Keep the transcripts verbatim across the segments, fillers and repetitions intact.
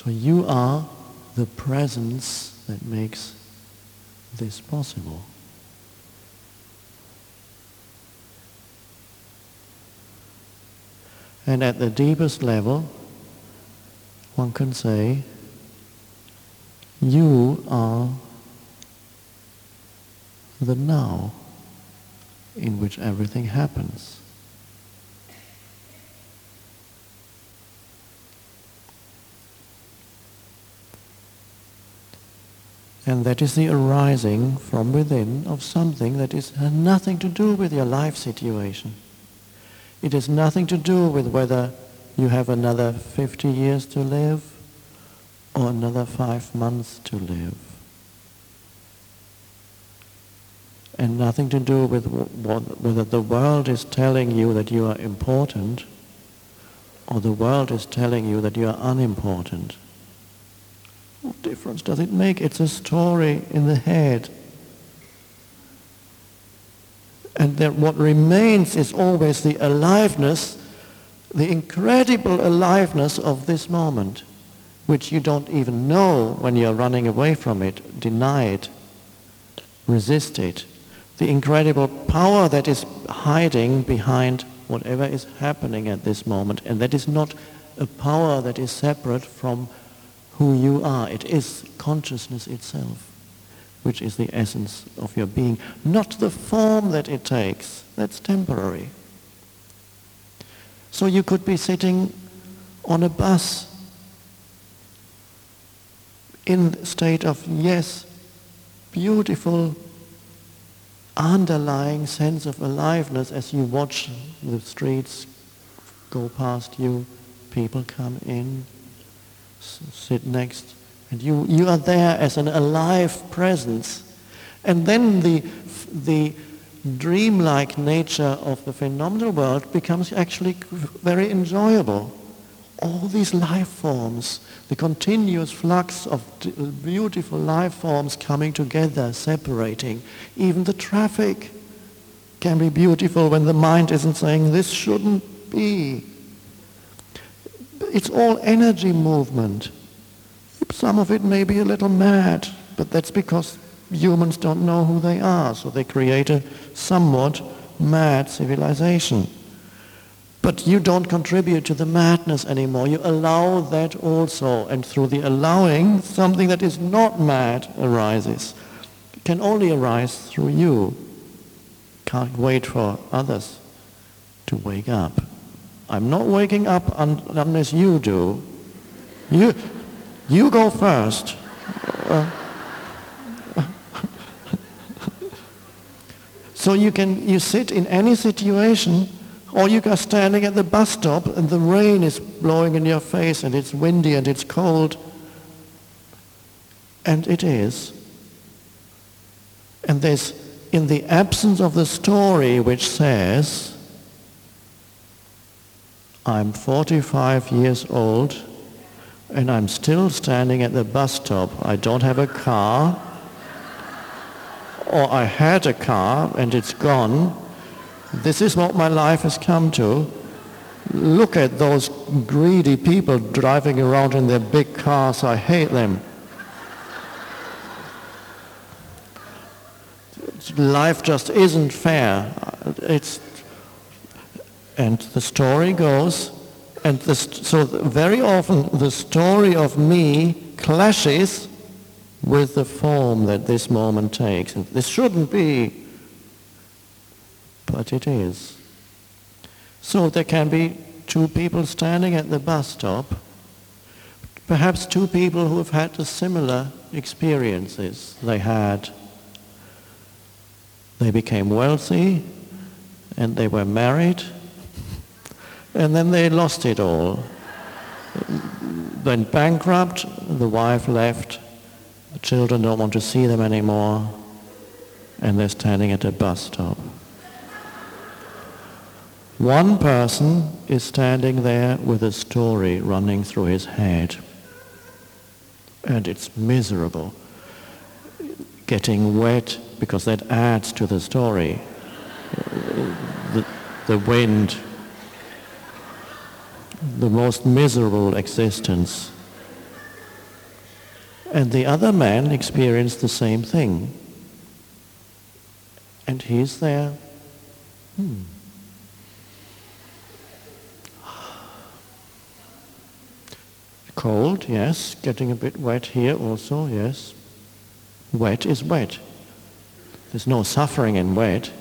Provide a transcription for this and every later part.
So you are the presence that makes this possible. And at the deepest level, one can say, you are the now in which everything happens. And that is the arising from within of something that is, has nothing to do with your life situation. It has nothing to do with whether you have another fifty years to live or another five months to live. And nothing to do with what, whether the world is telling you that you are important or the world is telling you that you are unimportant. What difference does it make? It's a story in the head. And that what remains is always the aliveness, the incredible aliveness of this moment, which you don't even know when you're running away from it, deny it, resist it. The incredible power that is hiding behind whatever is happening at this moment, and that is not a power that is separate from who you are. It is consciousness itself, which is the essence of your being, not the form that it takes. That's temporary. So you could be sitting on a bus in the state of, yes, beautiful underlying sense of aliveness as you watch the streets go past you, people come in, s- sit next, and you, you are there as an alive presence. And then the, the dreamlike nature of the phenomenal world becomes actually very enjoyable. All these life forms, the continuous flux of beautiful life forms coming together, separating. Even the traffic can be beautiful when the mind isn't saying, this shouldn't be. It's all energy movement. Some of it may be a little mad, but that's because humans don't know who they are, so they create a somewhat mad civilization. But you don't contribute to the madness anymore. You allow that also, and through the allowing, something that is not mad arises. It can only arise through you. Can't wait for others to wake up. I'm not waking up un- unless you do. You, you go first. Uh, so you can you sit in any situation. Or you are standing at the bus stop and the rain is blowing in your face and it's windy and it's cold. And it is. And there's, in the absence of the story which says, I'm forty-five years old and I'm still standing at the bus stop. I don't have a car, or I had a car and it's gone. This is what my life has come to. Look at those greedy people driving around in their big cars. I hate them. Life just isn't fair. It's, and the story goes, and the, so very often the story of me clashes with the form that this moment takes. And this shouldn't be. But it is. So there can be two people standing at the bus stop, perhaps two people who have had the similar experiences. They had, they became wealthy, and they were married, and then they lost it all. Went bankrupt, the wife left, the children don't want to see them anymore, and they're standing at a bus stop. One person is standing there with a story running through his head, and it's miserable, getting wet because that adds to the story. The, the wind, the most miserable existence. And the other man experienced the same thing. And he's there. Hmm. Cold, yes. Getting a bit wet here also, yes. Wet is wet. There's no suffering in wet.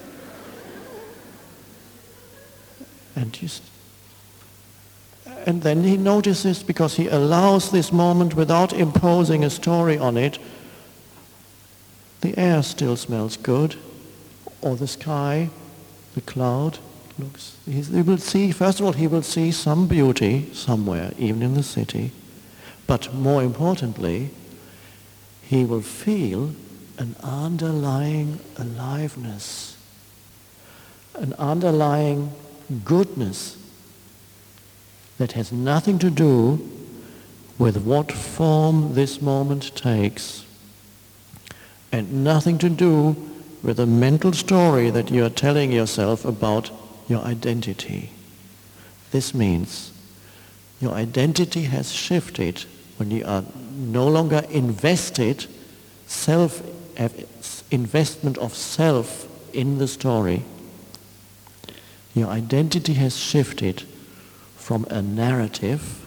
And just, and then he notices, because he allows this moment without imposing a story on it, the air still smells good, or the sky, the cloud looks, he will see, first of all, he will see some beauty somewhere, even in the city, but more importantly, he will feel an underlying aliveness, an underlying goodness that has nothing to do with what form this moment takes, and nothing to do with a mental story that you are telling yourself about your identity. This means your identity has shifted when you are no longer invested, self investment of self in the story. Your identity has shifted from a narrative,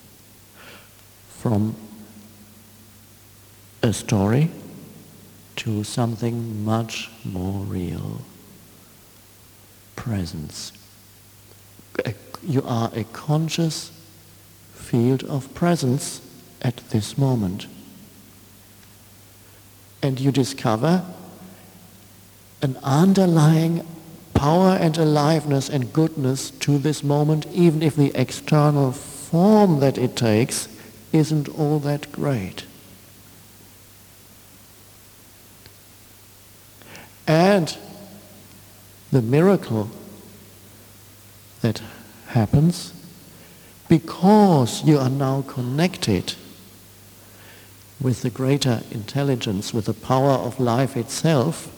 from a story, to something much more real. Presence. You are a conscious field of presence at this moment. And you discover an underlying power and aliveness and goodness to this moment, even if the external form that it takes isn't all that great. And the miracle that happens, because you are now connected with the greater intelligence, with the power of life itself,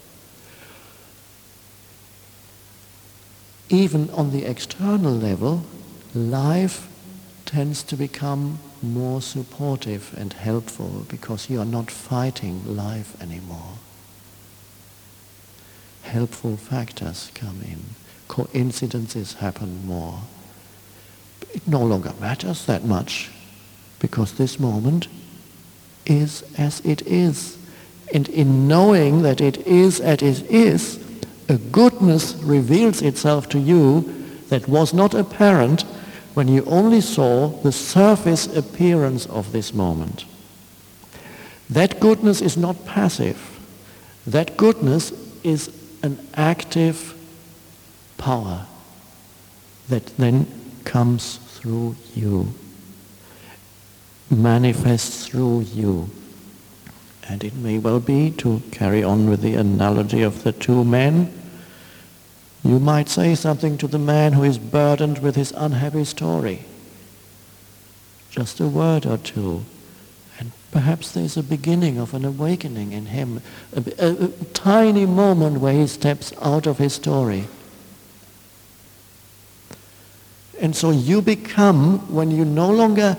even on the external level, life tends to become more supportive and helpful because you are not fighting life anymore. Helpful factors come in. Coincidences happen more. It no longer matters that much because this moment is as it is. And in knowing that it is as it is, a goodness reveals itself to you that was not apparent when you only saw the surface appearance of this moment. That goodness is not passive. That goodness is an active power that then comes through you, manifests through you. And it may well be, to carry on with the analogy of the two men, you might say something to the man who is burdened with his unhappy story. Just a word or two. And perhaps there's a beginning of an awakening in him. A, a, a tiny moment where he steps out of his story. And so you become, when you no longer,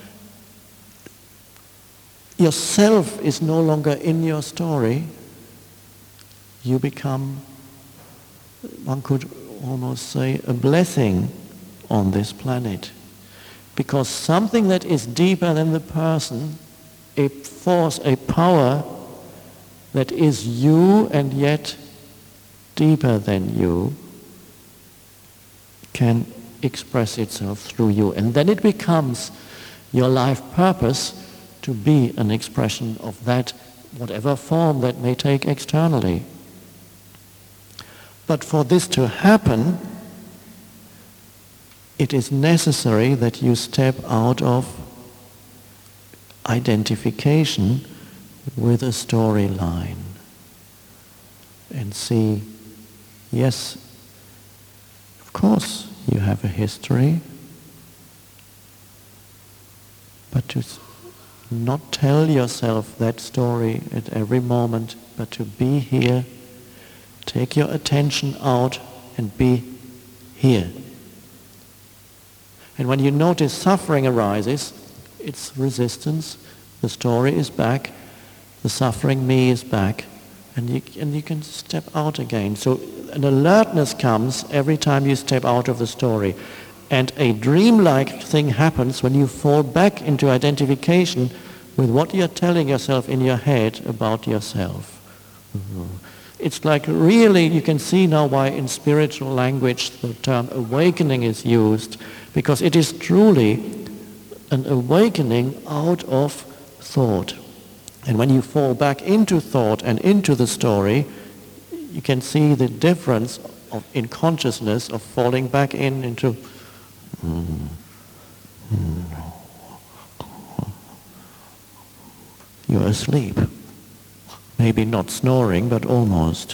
yourself is no longer in your story, you become, one could almost say, a blessing on this planet. Because something that is deeper than the person, a force, a power that is you and yet deeper than you, can express itself through you. And then it becomes your life purpose to be an expression of that, whatever form that may take externally. But for this to happen, it is necessary that you step out of identification with a storyline and see, yes, of course you have a history, but to not tell yourself that story at every moment, but to be here, take your attention out and be here. And when you notice suffering arises, it's resistance, The story is back, the suffering me is back, and you, and you can step out again. So an alertness comes every time you step out of the story. And a dreamlike thing happens when you fall back into identification with what you're telling yourself in your head about yourself. Mm-hmm. It's like really, you can see now why in spiritual language the term awakening is used, because it is truly an awakening out of thought. And when you fall back into thought and into the story, you can see the difference of, in consciousness of falling back in into mm, mm, you're asleep. Maybe not snoring, but almost.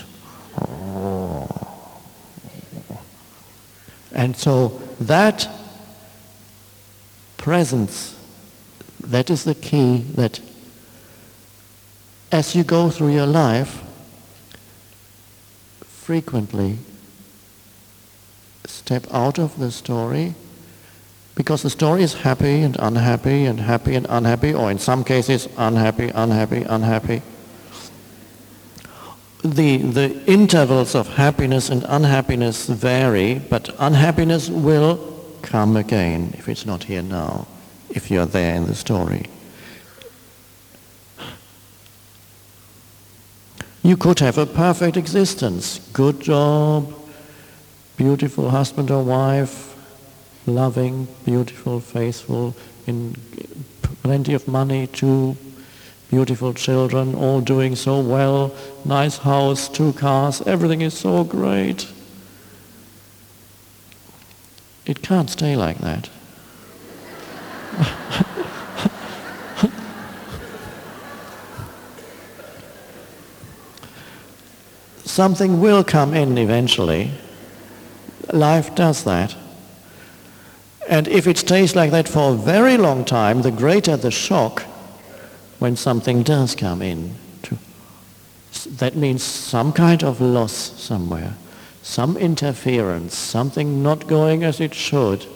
And so that presence, that is the key, that as you go through your life, frequently step out of the story, because the story is happy and unhappy and happy and unhappy, or in some cases unhappy, unhappy, unhappy. The, the intervals of happiness and unhappiness vary, but unhappiness will come again if it's not here now, if you're there in the story. You could have a perfect existence, good job, beautiful husband or wife, loving, beautiful, faithful, in plenty of money, two beautiful children, all doing so well, nice house, two cars, everything is so great. It can't stay like that. Something will come in eventually. Life does that. And if it stays like that for a very long time, the greater the shock when something does come in. That means some kind of loss somewhere, some interference, something not going as it should.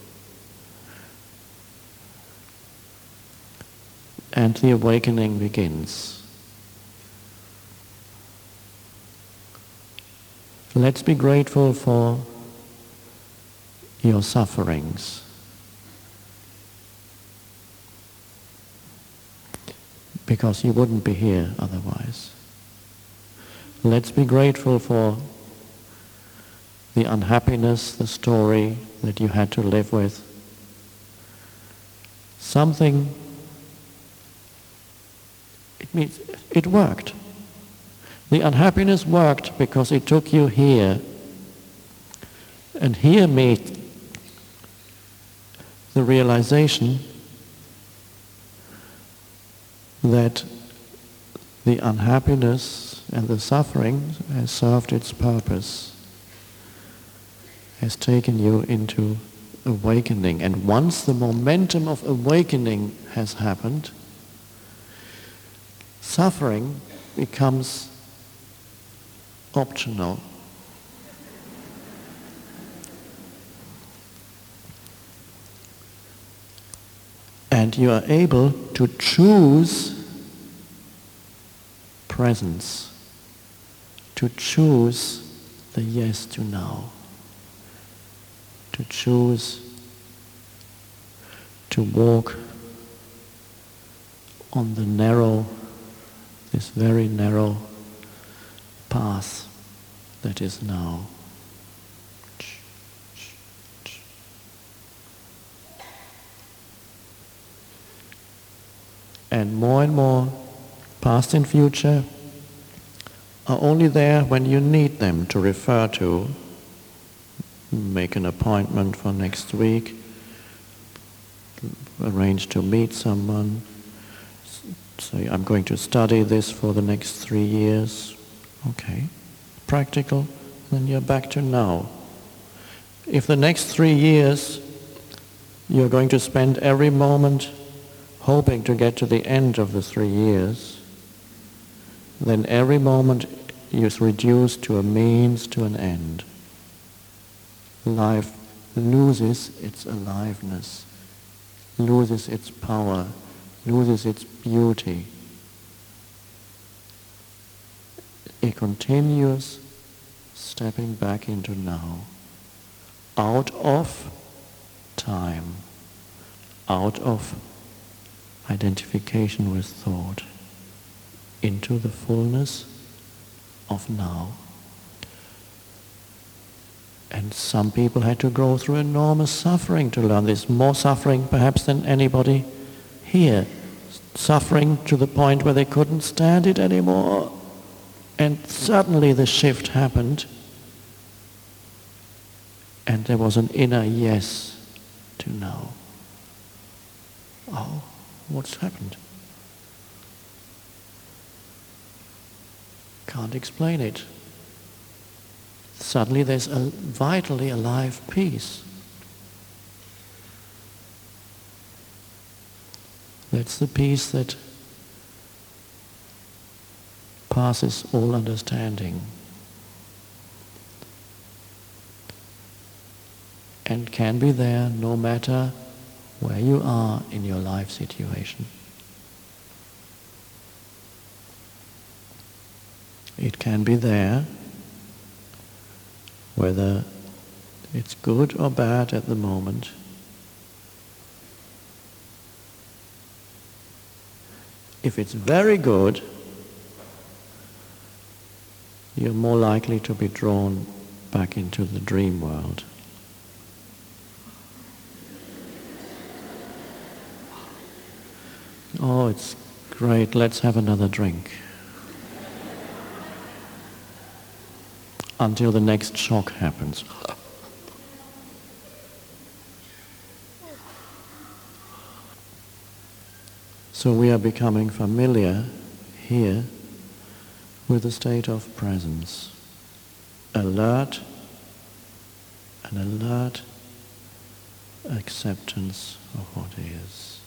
And the awakening begins. Let's be grateful for your sufferings. Because you wouldn't be here otherwise. Let's be grateful for the unhappiness, the story that you had to live with. Something, it means it worked. The unhappiness worked because it took you here. And here made the realization that the unhappiness and the suffering has served its purpose, has taken you into awakening. And once the momentum of awakening has happened, suffering becomes optional. And you are able to choose presence, to choose the yes to now, to choose to walk on the narrow, this very narrow path that is now. And more and more, past and future, are only there when you need them to refer to. Make an appointment for next week, arrange to meet someone, say, I'm going to study this for the next three years. Okay, practical, then you're back to now. If the next three years you're going to spend every moment hoping to get to the end of the three years, then every moment is reduced to a means to an end. Life loses its aliveness, loses its power, loses its beauty. A continuous stepping back into now, out of time, out of identification with thought, into the fullness of now. And some people had to go through enormous suffering to learn this, more suffering perhaps than anybody here. Suffering to the point where they couldn't stand it anymore. And suddenly the shift happened, and there was an inner yes to now. Oh, what's happened? Can't explain it. Suddenly there's a vitally alive peace. That's the peace that passes all understanding and can be there no matter where you are in your life situation. It can be there whether it's good or bad at the moment. If it's very good, you're more likely to be drawn back into the dream world. Oh, it's great, let's have another drink. Until the next shock happens. So we are becoming familiar here with a state of presence, alert, an alert acceptance of what is.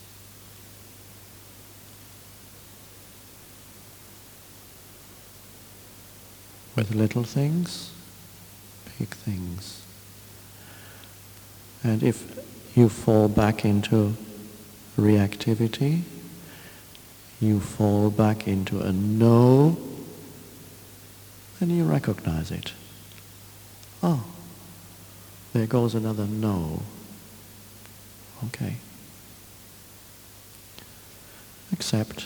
With little things, big things. And if you fall back into reactivity, you fall back into a no, then you recognize it. Oh, there goes another no. Okay. Accept.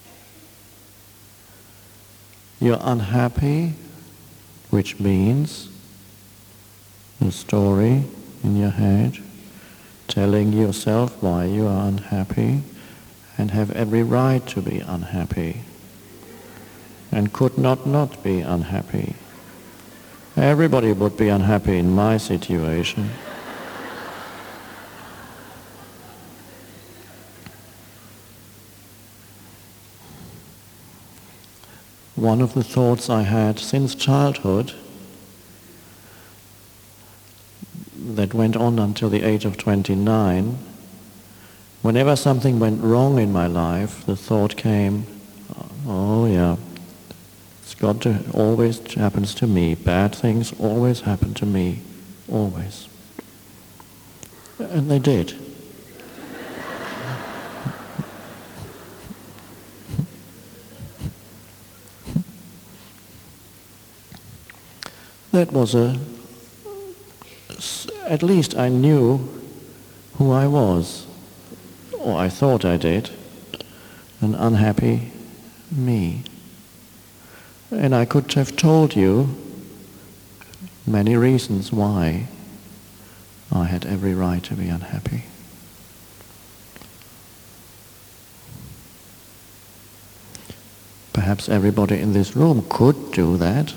You're unhappy, which means the story in your head telling yourself why you are unhappy and have every right to be unhappy and could not not be unhappy. Everybody would be unhappy in my situation. One of the thoughts I had since childhood that went on until the age of twenty-nine, whenever something went wrong in my life, the thought came, oh yeah, it's got to, always happens to me. Bad things always happen to me, always. And they did. That was a, at least I knew who I was, or I thought I did, an unhappy me. And I could have told you many reasons why I had every right to be unhappy. Perhaps everybody in this room could do that.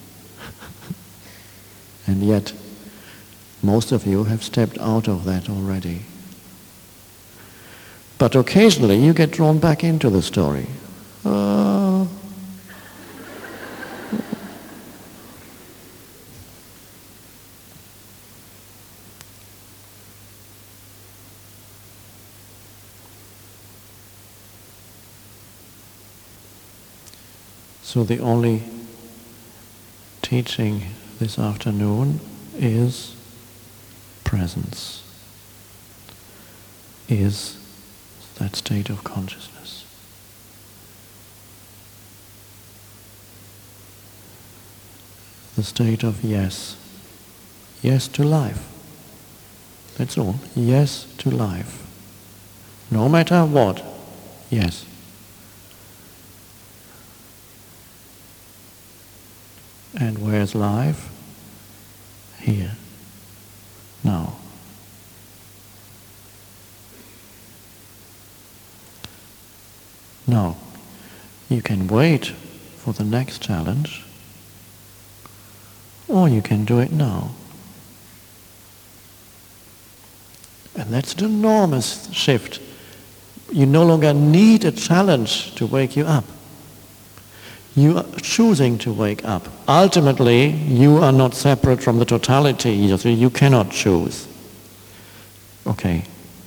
And yet, most of you have stepped out of that already. But occasionally you get drawn back into the story. Uh, so the only teaching this afternoon is presence, is that state of consciousness. The state of yes. Yes to life. That's all. Yes to life. No matter what, yes. And where's life? Here. Now. Now, you can wait for the next challenge, or you can do it now. And that's an enormous shift. You no longer need a challenge to wake you up. You are choosing to wake up. Ultimately, you are not separate from the totality. You cannot choose. Okay.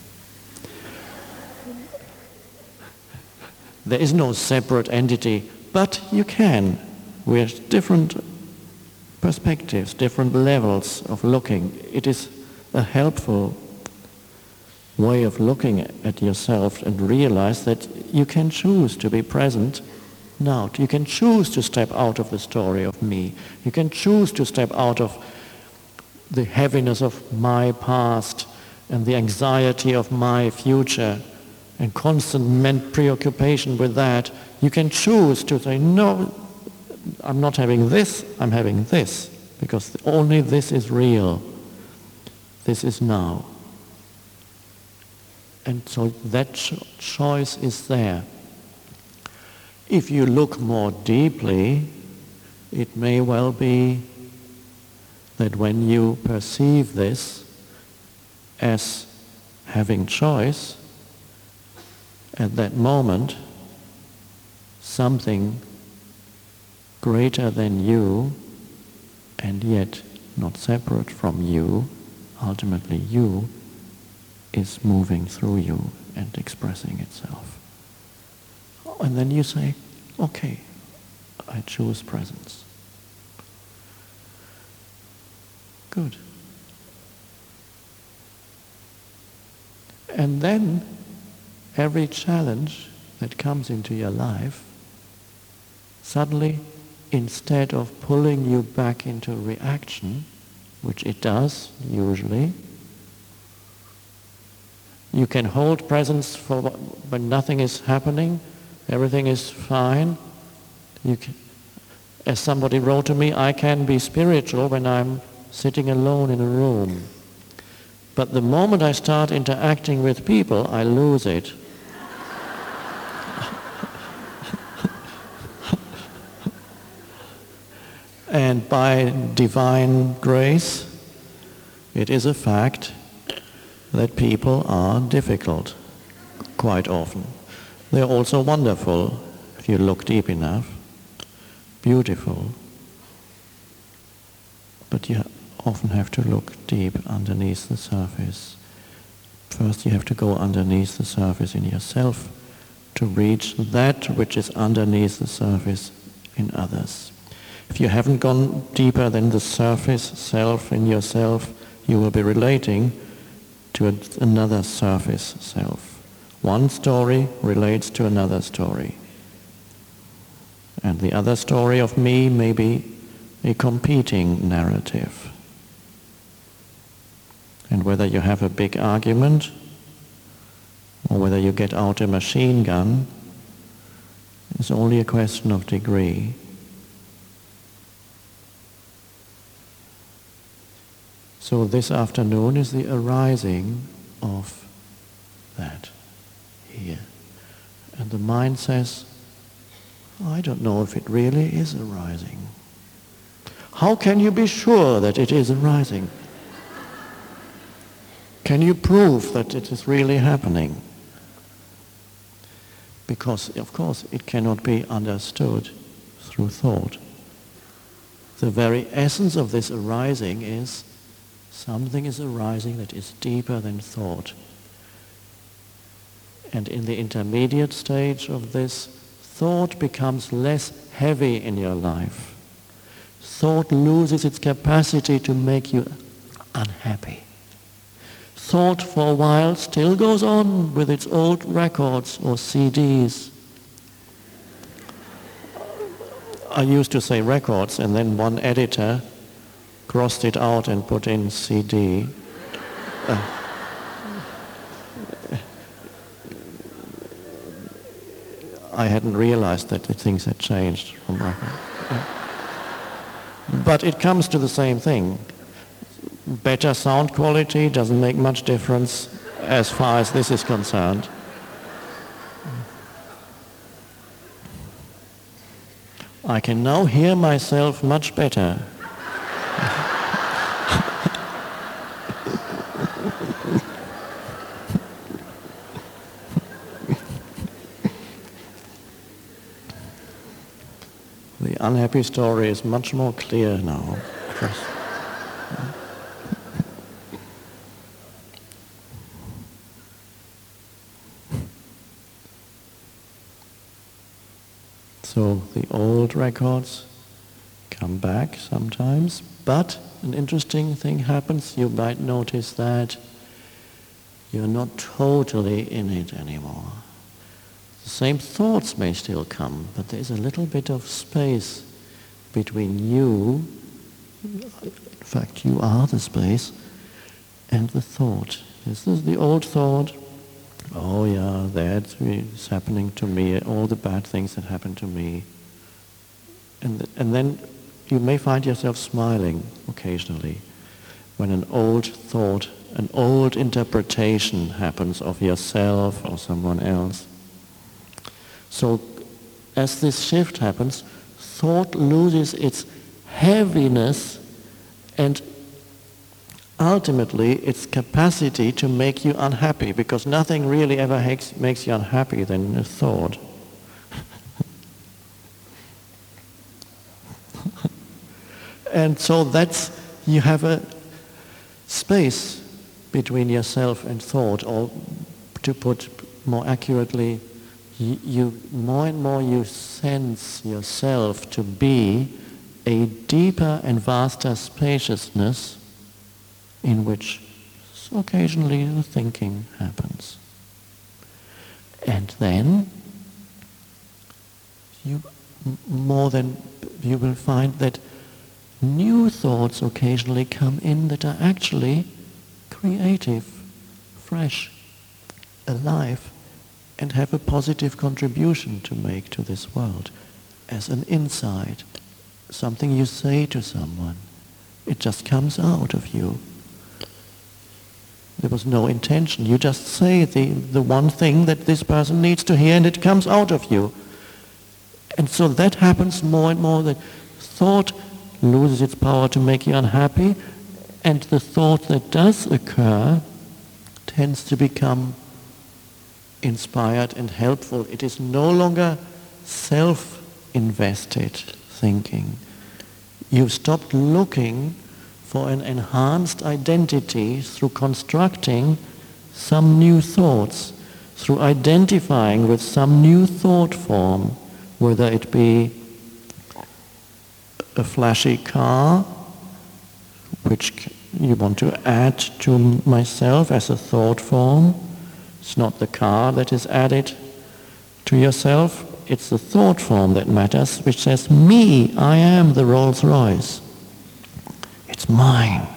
There is no separate entity, but you can, with different perspectives, different levels of looking. It is a helpful way of looking at yourself and realize that you can choose to be present now. You can choose to step out of the story of me. You can choose to step out of the heaviness of my past and the anxiety of my future and constant preoccupation with that. You can choose to say, no, I'm not having this, I'm having this, because only this is real. This is now. And so that cho- choice is there. If you look more deeply, it may well be that when you perceive this as having choice, at that moment, something greater than you, and yet not separate from you, ultimately you, is moving through you and expressing itself. And then you say, okay, I choose presence. Good. And then every challenge that comes into your life, suddenly, instead of pulling you back into reaction, which it does usually, you can hold presence for when nothing is happening, everything is fine. You can, as somebody wrote to me, I can be spiritual when I'm sitting alone in a room. But the moment I start interacting with people, I lose it. And by divine grace, it is a fact that people are difficult quite often. They're also wonderful if you look deep enough, beautiful. But you often have to look deep underneath the surface. First you have to go underneath the surface in yourself to reach that which is underneath the surface in others. If you haven't gone deeper than the surface self in yourself, you will be relating to a, another surface self. One story relates to another story. And the other story of me may be a competing narrative. And whether you have a big argument or whether you get out a machine gun is only a question of degree. So this afternoon is the arising of that here. And the mind says, I don't know if it really is arising. How can you be sure that it is arising? Can you prove that it is really happening? Because, of course, it cannot be understood through thought. The very essence of this arising is something is arising that is deeper than thought. And in the intermediate stage of this, thought becomes less heavy in your life. Thought loses its capacity to make you unhappy. thought for a while still goes on with its old records or C Ds. I used to say records, and then one editor crossed it out and put in C D. Uh, I hadn't realized that the things had changed from record. Yeah. But it comes to the same thing. Better sound quality doesn't make much difference as far as this is concerned. I can now hear myself much better. The unhappy story is much more clear now. So the old records come back sometimes, but an interesting thing happens. You might notice that you're not totally in it anymore. The same thoughts may still come, but there's a little bit of space between you, in fact you are the space, and the thought. This is the old thought. Oh yeah, that's happening to me, all the bad things that happen to me. And, th- and then you may find yourself smiling occasionally when an old thought, an old interpretation happens of yourself or someone else. So as this shift happens, thought loses its heaviness and ultimately its capacity to make you unhappy, because nothing really ever makes, makes you unhappy than a thought. And so that's, you have a space between yourself and thought, or to put more accurately, you, you more and more you sense yourself to be a deeper and vaster spaciousness in which occasionally the thinking happens. And then you more than you will find that new thoughts occasionally come in that are actually creative, fresh, alive, and have a positive contribution to make to this world as an insight, something you say to someone. It just comes out of you. There was no intention. You just say the, the one thing that this person needs to hear, and it comes out of you. And so that happens more and more, that thought loses its power to make you unhappy, and the thought that does occur tends to become inspired and helpful. It is no longer self-invested thinking. You've stopped looking for an enhanced identity through constructing some new thoughts, through identifying with some new thought form, whether it be a flashy car, which you want to add to myself as a thought form. It's not the car that is added to yourself, it's the thought form that matters, which says, me, I am the Rolls Royce. It's mine.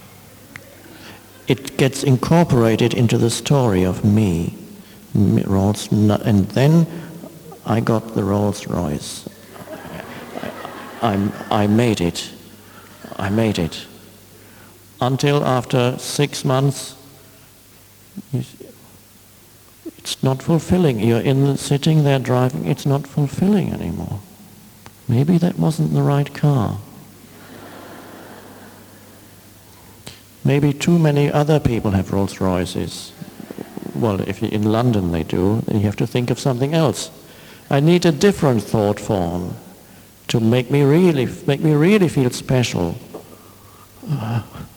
It gets incorporated into the story of me. Rolls, and then I got the Rolls Royce. I, I made it. I made it. Until after six months, it's not fulfilling. You're in sitting there driving, it's not fulfilling anymore. Maybe that wasn't the right car. Maybe too many other people have Rolls Royces. Well, if you, in London they do, then you have to think of something else. I need a different thought form to make me really, make me really feel special. Uh,